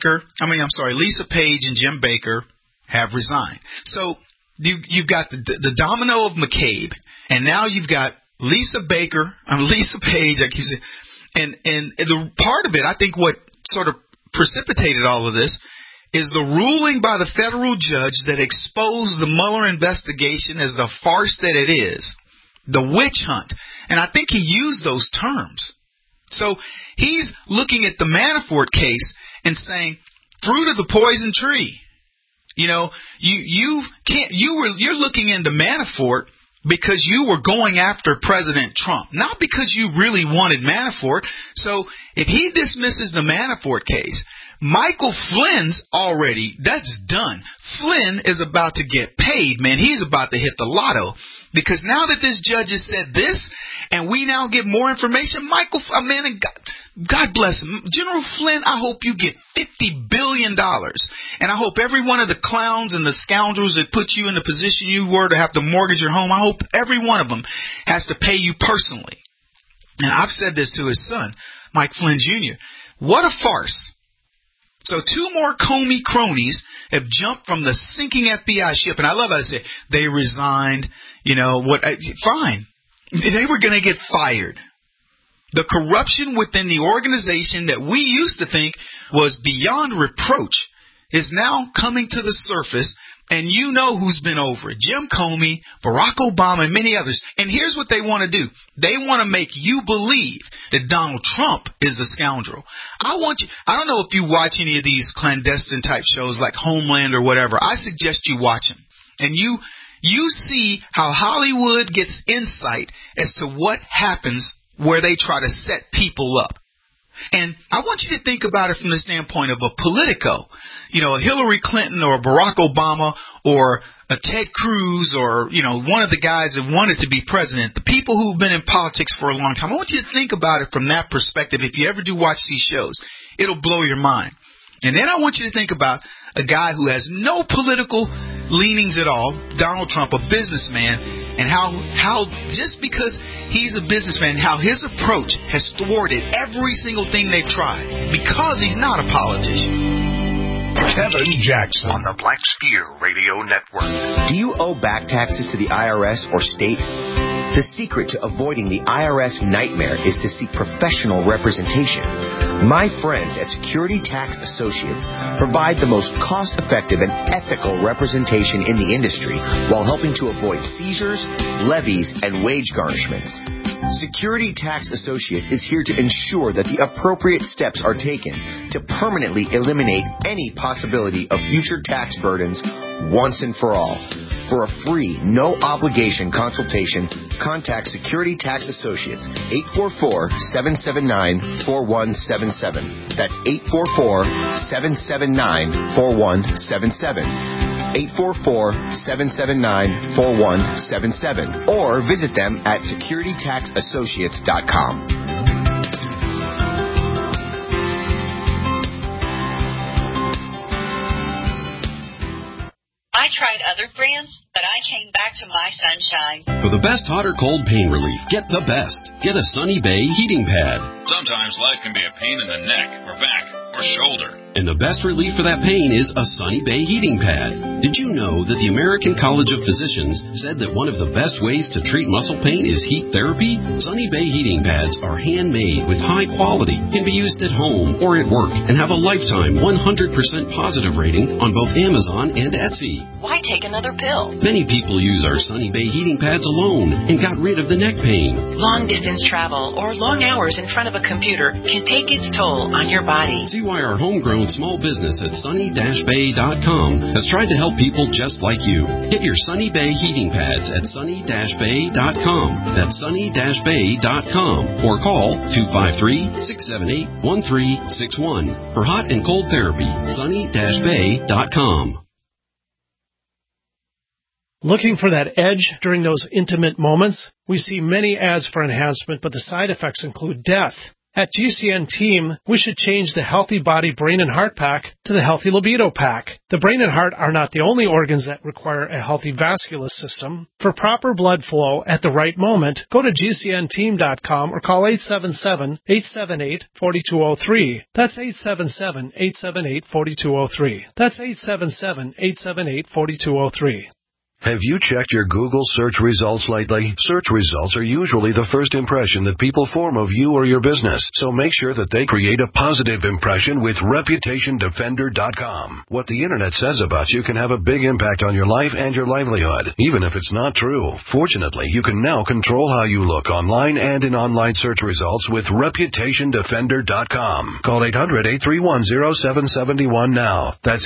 Speaker 4: and Jim Baker have resigned. So you've got the domino of McCabe, and now you've got Lisa Page, I keep saying, and the part of it, I think what sort of precipitated all of this is the ruling by the federal judge that exposed the Mueller investigation as the farce that it is, the witch hunt. And I think he used those terms. So he's looking at the Manafort case and saying, fruit of the poison tree. You know, you're looking into Manafort because you were going after President Trump, not because you really wanted Manafort. So if he dismisses the Manafort case, Michael Flynn's that's done. Flynn is about to get paid, man. He's about to hit the lotto. Because now that this judge has said this, and we now get more information, God bless him. General Flynn, I hope you get $50 billion. And I hope every one of the clowns and the scoundrels that put you in the position you were to have to mortgage your home, I hope every one of them has to pay you personally. And I've said this to his son, Mike Flynn Jr. What a farce. So 2 more Comey cronies have jumped from the sinking FBI ship. And I love how they say they resigned. Fine. They were going to get fired. The corruption within the organization that we used to think was beyond reproach is now coming to the surface, and you know who's been over it. Jim Comey, Barack Obama, and many others. And here's what they want to do. They want to make you believe that Donald Trump is the scoundrel. I don't know if you watch any of these clandestine type shows like Homeland or whatever. I suggest you watch them. And you see how Hollywood gets insight as to what happens where they try to set people up. And I want you to think about it from the standpoint of a Politico, a Hillary Clinton or a Barack Obama or a Ted Cruz or, one of the guys that wanted to be president, the people who've been in politics for a long time. I want you to think about it from that perspective. If you ever do watch these shows, it'll blow your mind. And then I want you to think about a guy who has no political leanings at all, Donald Trump, a businessman, and how just because he's a businessman, how his approach has thwarted every single thing they've tried because he's not a politician.
Speaker 1: Kevin Jackson on the Black Spear Radio Network.
Speaker 3: Do you owe back taxes to the IRS or state? The secret to avoiding the IRS nightmare is to seek professional representation. My friends at Security Tax Associates provide the most cost-effective and ethical representation in the industry while helping to avoid seizures, levies, and wage garnishments. Security Tax Associates is here to ensure that the appropriate steps are taken to permanently eliminate any possibility of future tax burdens once and for all. For a free, no-obligation consultation, contact Security Tax Associates, 844-779-4177. That's 844-779-4177. 844-779-4177. Or visit them at securitytaxassociates.com.
Speaker 5: I tried other brands, but I came back to my Sunshine.
Speaker 6: For the best hot or cold pain relief, get the best. Get a Sunny Bay heating pad.
Speaker 7: Sometimes life can be a pain in the neck or back or shoulder.
Speaker 6: And the best relief for that pain is a Sunny Bay heating pad. Did you know that the American College of Physicians said that one of the best ways to treat muscle pain is heat therapy? Sunny Bay heating pads are handmade with high quality, can be used at home or at work, and have a lifetime 100% positive rating on both Amazon and Etsy.
Speaker 5: Why take another pill?
Speaker 6: Many people use our Sunny Bay heating pads alone and got rid of the neck pain.
Speaker 5: Long distance travel or long hours in front of a computer can take its toll on your body.
Speaker 6: See why our homegrown small business at sunny-bay.com has tried to help people just like you. Get your Sunny Bay heating pads at sunny-bay.com. That's sunny-bay.com. Or call 253-678-1361 for hot and cold therapy. sunny-bay.com.
Speaker 25: Looking for that edge during those intimate moments? We see many ads for enhancement, but the side effects include death. At GCN Team, we should change the Healthy Body, Brain, and Heart Pack to the Healthy Libido Pack. The brain and heart are not the only organs that require a healthy vascular system. For proper blood flow at the right moment, go to GCNteam.com or call 877-878-4203. That's 877-878-4203. That's 877-878-4203.
Speaker 8: Have you checked your Google search results lately? Search results are usually the first impression that people form of you or your business, so make sure that they create a positive impression with ReputationDefender.com. What the Internet says about you can have a big impact on your life and your livelihood, even if it's not true. Fortunately, you can now control how you look online and in online search results with ReputationDefender.com. Call 800-831-0771 now. That's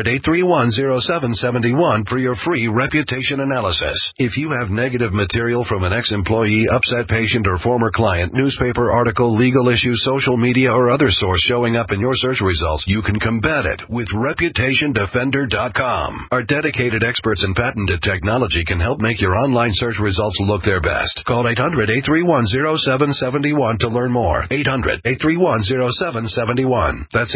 Speaker 8: 800-831-0771 for your free reputation analysis. If you have negative material from an ex-employee, upset patient, or former client, newspaper article, legal issue, social media, or other source showing up in your search results, you can combat it with ReputationDefender.com. Our dedicated experts in patented technology can help make your online search results look their best. Call 800-831-0771 to learn more. 800-831-0771. That's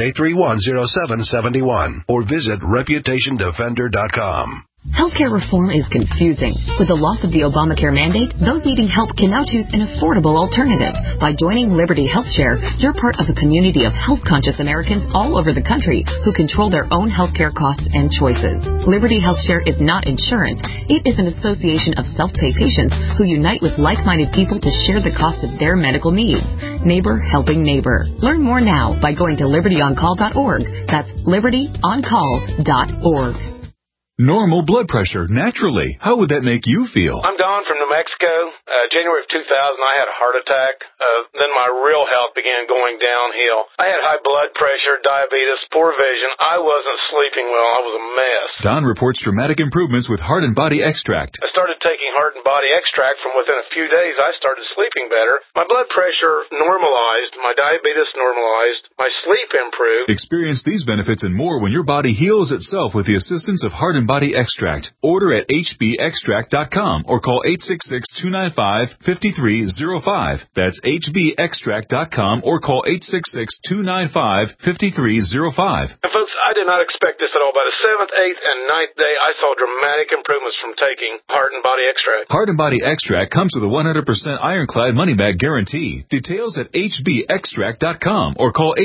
Speaker 8: 800-831-0771. Or visit ReputationDefender.com.
Speaker 9: Healthcare reform is confusing. With the loss of the Obamacare mandate, those needing help can now choose an affordable alternative. By joining Liberty HealthShare, you're part of a community of health-conscious Americans all over the country who control their own healthcare costs and choices. Liberty HealthShare is not insurance. It is an association of self-pay patients who unite with like-minded people to share the cost of their medical needs. Neighbor helping neighbor. Learn more now by going to libertyoncall.org. That's libertyoncall.org.
Speaker 11: Normal blood pressure, naturally. How would that make you feel?
Speaker 10: I'm Don from New Mexico. January of 2000, I had a heart attack. Then my real health began going downhill. I had high blood pressure, diabetes, poor vision. I wasn't sleeping well. I was a mess.
Speaker 11: Don reports dramatic improvements with Heart and Body Extract.
Speaker 10: I started taking Heart and Body Extract. From within a few days, I started sleeping better. My blood pressure normalized. My diabetes normalized. My sleep improved.
Speaker 11: Experience these benefits and more when your body heals itself with the assistance of Heart and Body Extract. Order at hbextract.com or call 866-295-5305. That's hbextract.com or call 866-295-5305.
Speaker 10: And folks, I did not expect this at all. By the 7th, 8th, and 9th day, I saw dramatic improvements from taking Heart and Body Extract.
Speaker 11: Heart and Body Extract comes with a 100% ironclad money-back guarantee. Details at hbextract.com or call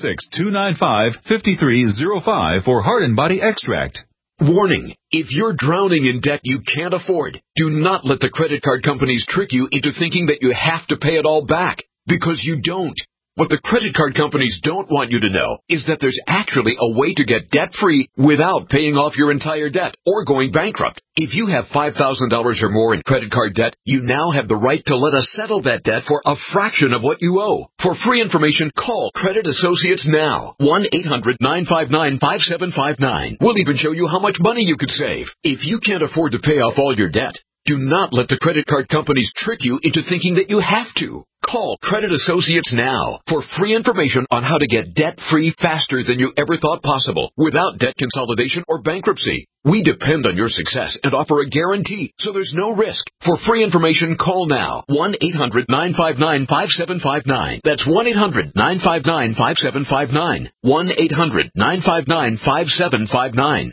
Speaker 11: 866-295-5305 for Heart and Body Extract.
Speaker 12: Warning, if you're drowning in debt you can't afford, do not let the credit card companies trick you into thinking that you have to pay it all back, because you don't. What the credit card companies don't want you to know is that there's actually a way to get debt-free without paying off your entire debt or going bankrupt. If you have $5,000 or more in credit card debt, you now have the right to let us settle that debt for a fraction of what you owe. For free information, call Credit Associates now. 1-800-959-5759. We'll even show you how much money you could save. If you can't afford to pay off all your debt, do not let the credit card companies trick you into thinking that you have to. Call Credit Associates now for free information on how to get debt-free faster than you ever thought possible without debt consolidation or bankruptcy. We depend on your success and offer a guarantee, so there's no risk. For free information, call now. 1-800-959-5759. That's 1-800-959-5759. 1-800-959-5759.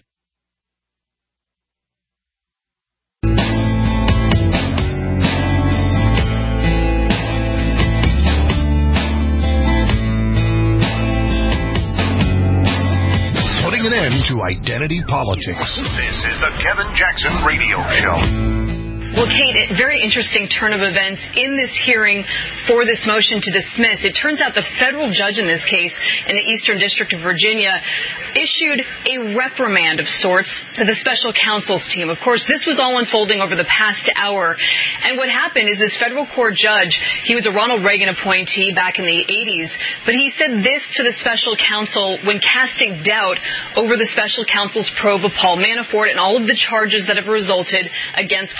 Speaker 1: An end to identity politics. This is the Kevin Jackson Radio Show.
Speaker 23: Well, Kate, a very interesting turn of events in this hearing for this motion to dismiss. It turns out the federal judge in this case in the Eastern District of Virginia issued a reprimand of sorts to the special counsel's team. Of course, this was all unfolding over the past hour. And what happened is this federal court judge, he was a Ronald Reagan appointee back in the 80s, but he said this to the special counsel when casting doubt over the special counsel's probe of Paul Manafort and all of the charges that have resulted against Paul Manafort.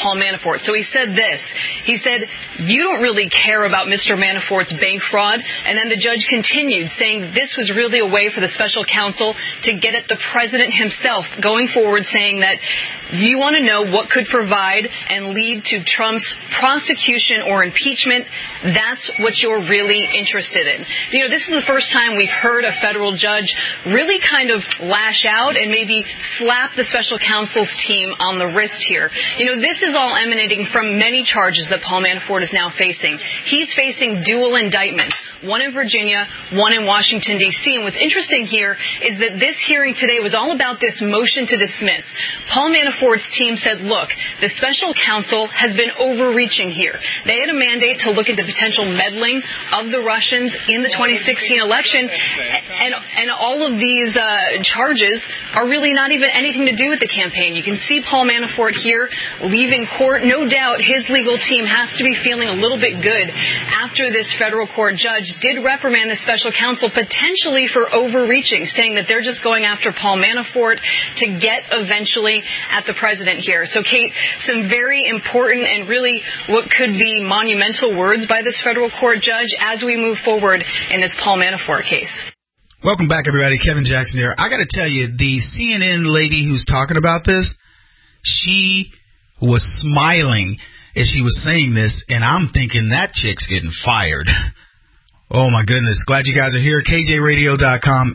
Speaker 23: Manafort. So he said this. He said, you don't really care about Mr. Manafort's bank fraud. And then the judge continued, saying this was really a way for the special counsel to get at the president himself, going forward saying that you want to know what could provide and lead to Trump's prosecution or impeachment. That's what you're really interested in. You know, this is the first time we've heard a federal judge really kind of lash out and maybe slap the special counsel's team on the wrist here. You know, this is all emanating from many charges that Paul Manafort is now facing. He's facing dual indictments, one in Virginia, one in Washington, D.C. And what's interesting here is that this hearing today was all about this motion to dismiss. Paul Manafort's team said, look, the special counsel has been overreaching here. They had a mandate to look into potential meddling of the Russians in the 2016 election, and all of these charges are really not even anything to do with the campaign. You can see Paul Manafort here leaving court. No doubt his legal team has to be feeling a little bit good after this federal court judge did reprimand the special counsel potentially for overreaching, saying that they're just going after Paul Manafort to get eventually at the president here. So, Kate, some very important and really what could be monumental words by this federal court judge as we move forward in this Paul Manafort case.
Speaker 4: Welcome back, everybody. Kevin Jackson here. I got to tell you, the CNN lady who's talking about this, she was smiling as she was saying this, and I'm thinking that chick's getting fired. Oh, my goodness. Glad you guys are here. KJRadio.com,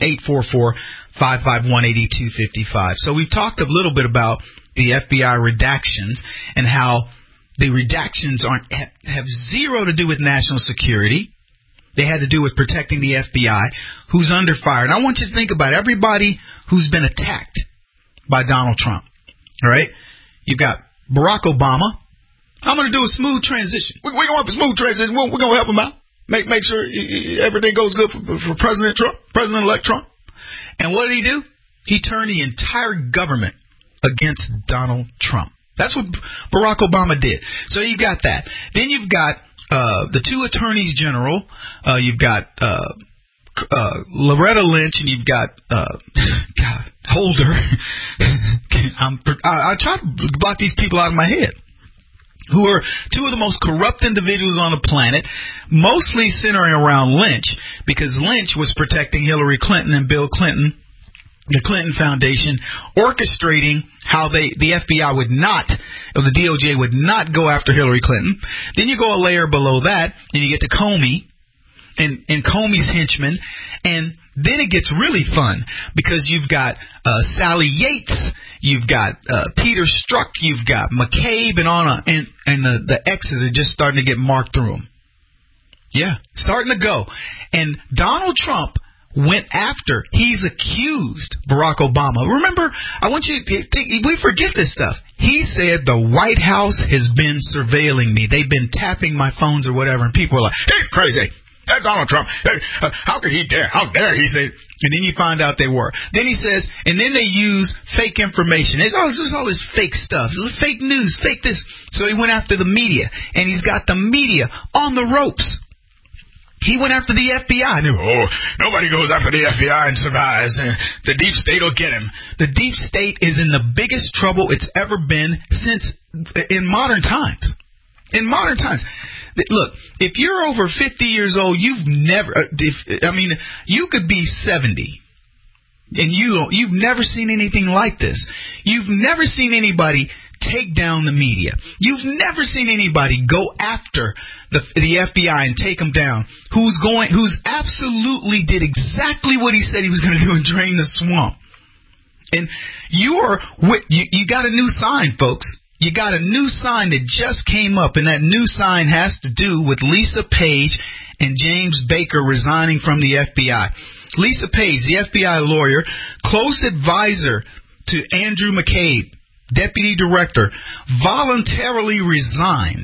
Speaker 4: 844-551-8255. So we've talked a little bit about the FBI redactions and how the redactions have zero to do with national security. They had to do with protecting the FBI, who's under fire. And I want you to think about everybody who's been attacked by Donald Trump. All right? You've got Barack Obama. I'm going to do a smooth transition. We're going to have a smooth transition. We're going to help him out. Make sure everything goes good for President Trump, President-elect Trump. And what did he do? He turned the entire government against Donald Trump. That's what Barack Obama did. So you've got that. Then you've got the two attorneys general. You've got Loretta Lynch, and you've got Holder. I try to block these people out of my head, who are two of the most corrupt individuals on the planet, mostly centering around Lynch, because Lynch was protecting Hillary Clinton and Bill Clinton, the Clinton Foundation, orchestrating how the FBI would not, or the DOJ would not go after Hillary Clinton. Then you go a layer below that, and you get to Comey and Comey's henchmen, and then it gets really fun, because you've got Sally Yates, you've got Peter Strzok, you've got McCabe, and on and the X's are just starting to get marked through them. Yeah, starting to go. And Donald Trump went after, he's accused Barack Obama. Remember, I want you to think, we forget this stuff. He said the White House has been surveilling me. They've been tapping my phones or whatever, and people were like, he's crazy. That's Donald Trump. How could he dare? How dare he say? And then you find out they were. Then he says, and then they use fake information. There's all this fake stuff, fake news, fake this. So he went after the media, and he's got the media on the ropes. He went after the FBI. Nobody goes after the FBI and survives. The deep state will get him. The deep state is in the biggest trouble it's ever been since in modern times. In modern times. Look, if you're over 50 years old, you've never, you could be 70, and you've never seen anything like this. You've never seen anybody take down the media. You've never seen anybody go after the FBI and take them down, who's absolutely did exactly what he said he was going to do and drain the swamp. And you got a new sign, folks. You got a new sign that just came up, and that new sign has to do with Lisa Page and James Baker resigning from the FBI. Lisa Page, the FBI lawyer, close advisor to Andrew McCabe, deputy director, voluntarily resigned.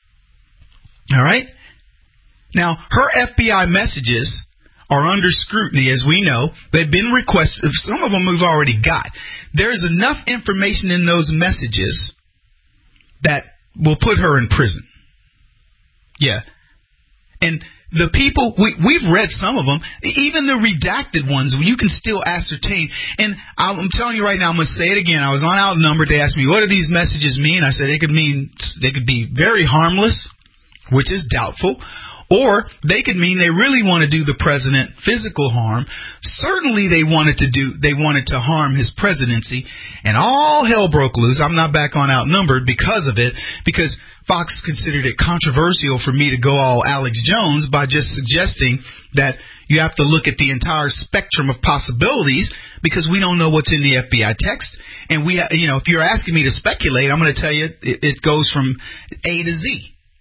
Speaker 4: All right? Now, her FBI messages are under scrutiny, as we know. They've been requested. Some of them we've already got. There's enough information in those messages that will put her in prison. Yeah. And the people, we've read some of them, even the redacted ones, you can still ascertain. And I'm telling you right now, I'm going to say it again. I was on Outnumbered. They asked me, what do these messages mean? I said they could be very harmless, which is doubtful, or they could mean they really want to do the president physical harm. Certainly they wanted to harm his presidency, and all hell broke loose. I'm not back on Outnumbered because of it, because Fox considered it controversial for me to go all Alex Jones by just suggesting that you have to look at the entire spectrum of possibilities, because we don't know what's in the FBI text. And if you're asking me to speculate, I'm going to tell you it goes from A to Z.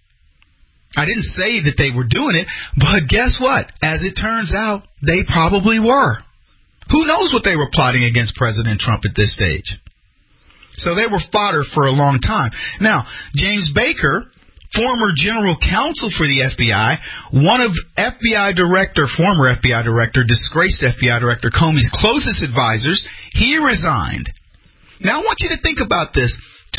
Speaker 4: I didn't say that they were doing it, but guess what? As it turns out, they probably were. Who knows what they were plotting against President Trump at this stage? So they were fodder for a long time. Now, James Baker, former general counsel for the FBI, one of former FBI director, disgraced FBI director Comey's closest advisors, he resigned. Now, I want you to think about this.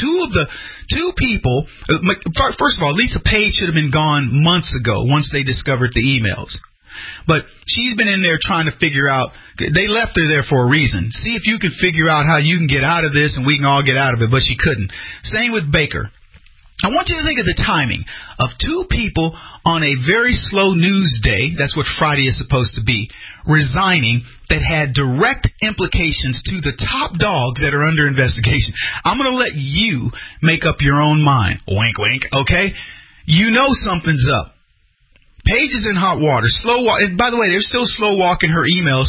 Speaker 4: Two people, first of all, Lisa Page should have been gone months ago once they discovered the emails. But she's been in there trying to figure out, they left her there for a reason. See if you can figure out how you can get out of this and we can all get out of it, but she couldn't. Same with Baker. I want you to think of the timing of two people on a very slow news day, that's what Friday is supposed to be, resigning, that had direct implications to the top dogs that are under investigation. I'm going to let you make up your own mind. Wink, wink, okay? You know something's up. Paige is in hot water. Slow walk. And by the way, they're still slow walking her emails.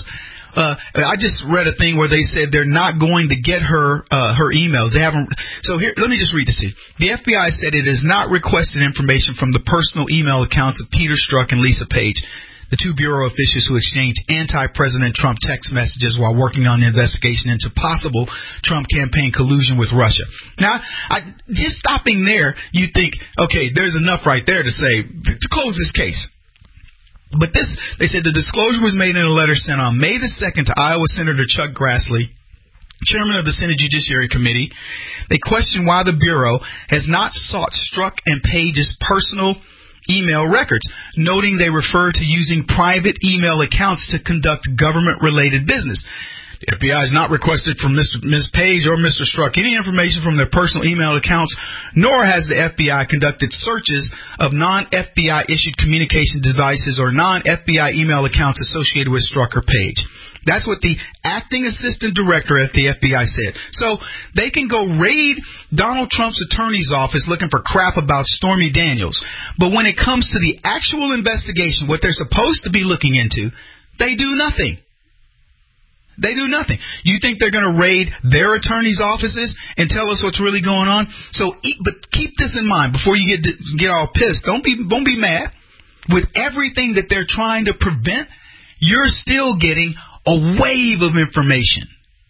Speaker 4: I just read a thing where they said they're not going to get her emails. They haven't. So here, let me just read this to you. The FBI said it has not requested information from the personal email accounts of Peter Strzok and Lisa Page, the two bureau officials who exchanged anti-President Trump text messages while working on the investigation into possible Trump campaign collusion with Russia. Now, just stopping there, you think, okay, there's enough right there to say, to close this case. But they said the disclosure was made in a letter sent on May the 2nd to Iowa Senator Chuck Grassley, chairman of the Senate Judiciary Committee. They questioned why the Bureau has not sought Strzok and Page's personal email records, noting they refer to using private email accounts to conduct government-related business. The FBI has not requested from Ms. Page or Mr. Strzok any information from their personal email accounts, nor has the FBI conducted searches of non-FBI issued communication devices or non-FBI email accounts associated with Strzok or Page. That's what the acting assistant director at the FBI said. So they can go raid Donald Trump's attorney's office looking for crap about Stormy Daniels. But when it comes to the actual investigation, what they're supposed to be looking into, they do nothing. They do nothing. You think they're going to raid their attorney's offices and tell us what's really going on? But keep this in mind before you get all pissed. Don't be mad. With everything that they're trying to prevent, you're still getting a wave of information.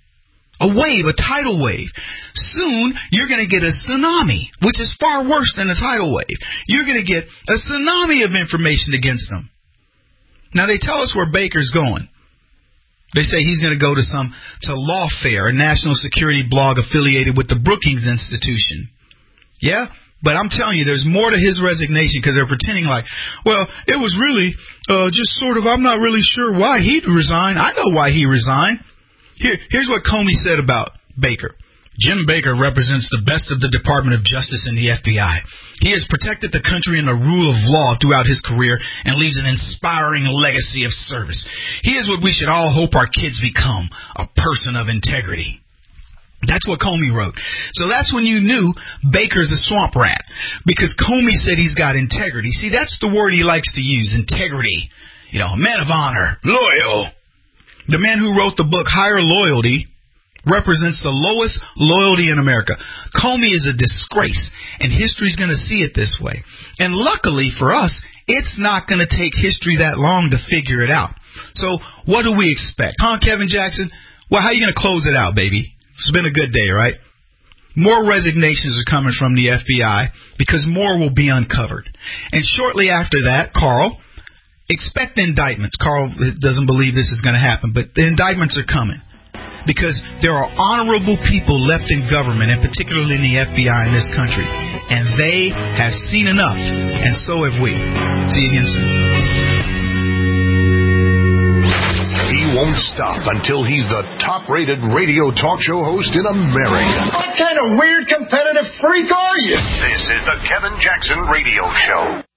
Speaker 4: A wave, a tidal wave. Soon, you're going to get a tsunami, which is far worse than a tidal wave. You're going to get a tsunami of information against them. Now, they tell us where Baker's going. They say he's going to go to Lawfare, a national security blog affiliated with the Brookings Institution. Yeah? But I'm telling you, there's more to his resignation because they're pretending like, well, it was really just sort of, I'm not really sure why he'd resign. I know why he resigned. Here's what Comey said about Baker. Jim Baker represents the best of the Department of Justice and the FBI. He has protected the country and the rule of law throughout his career and leaves an inspiring legacy of service. He is what we should all hope our kids become, a person of integrity. That's what Comey wrote. So that's when you knew Baker's a swamp rat, because Comey said he's got integrity. See, that's the word he likes to use, integrity. You know, a man of honor, loyal. The man who wrote the book Higher Loyalty represents the lowest loyalty in America. Comey is a disgrace, and history's going to see it this way. And luckily for us, it's not going to take history that long to figure it out. So what do we expect? Huh, Kevin Jackson? Well, how are you going to close it out, baby? It's been a good day, right? More resignations are coming from the FBI because more will be uncovered. And shortly after that, Carl, expect indictments. Carl doesn't believe this is going to happen, but the indictments are coming. because there are honorable people left in government, and particularly in the FBI in this country, and they have seen enough, and so have we. See you again soon.
Speaker 1: He won't stop until he's the top-rated radio talk show host in America.
Speaker 13: What kind of weird competitive freak are you?
Speaker 1: This is the Kevin Jackson Radio Show.